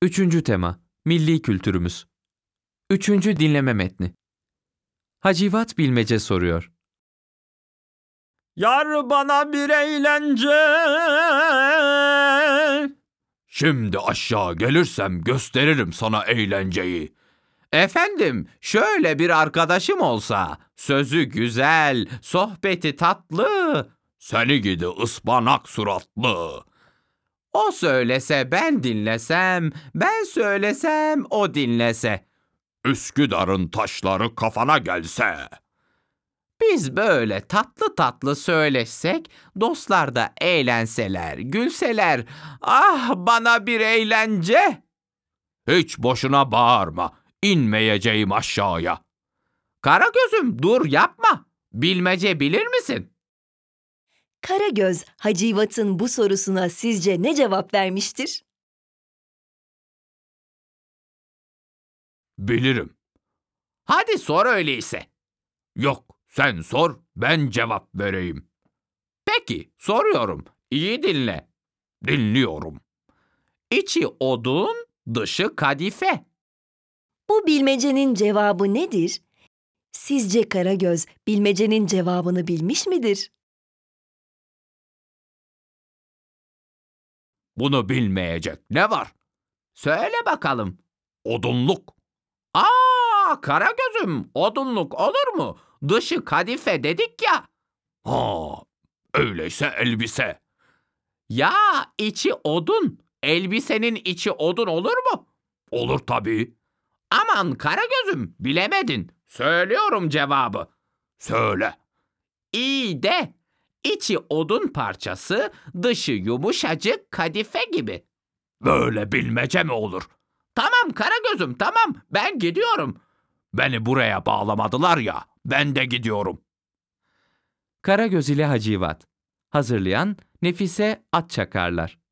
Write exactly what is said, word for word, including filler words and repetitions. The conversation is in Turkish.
Üçüncü tema, milli kültürümüz. Üçüncü dinleme metni. Hacivat Bilmece soruyor. Yar bana bir eğlence. Şimdi aşağı gelirsem gösteririm sana eğlenceyi. Efendim, şöyle bir arkadaşım olsa, sözü güzel, sohbeti tatlı, Seni gidi ıspanak suratlı. o söylese ben dinlesem, ben söylesem o dinlese. Üsküdar'ın taşları kafana gelse. Biz böyle tatlı tatlı söyleşsek, dostlar da eğlenseler, gülseler, ah bana bir eğlence. Hiç boşuna bağırma, inmeyeceğim aşağıya. Karagöz'üm dur yapma, bilmece bilir misin? Karagöz, Hacivat'ın bu sorusuna sizce ne cevap vermiştir? Bilirim. Hadi sor öyleyse. Yok, sen sor, ben cevap vereyim. Peki, soruyorum, iyi dinle. Dinliyorum. İçi odun, dışı kadife. Bu bilmecenin cevabı nedir? Sizce Karagöz bilmecenin cevabını bilmiş midir? Bunu bilmeyecek ne var? Söyle bakalım. Odunluk. Aa, Karagöz'üm, odunluk olur mu? Dışı kadife dedik ya. Ha, öyleyse elbise. Ya içi odun, elbisenin içi odun olur mu? Olur tabii. Aman Karagöz'üm, bilemedin. Söylüyorum cevabı. Söyle. İyi de, içi odun parçası, dışı yumuşacık kadife gibi. Böyle bilmece mi olur? Tamam Karagöz'üm, tamam, ben gidiyorum. Beni buraya bağlamadılar ya, ben de gidiyorum. Karagöz ile Hacivat. Hazırlayan Nefise Atçakarlar.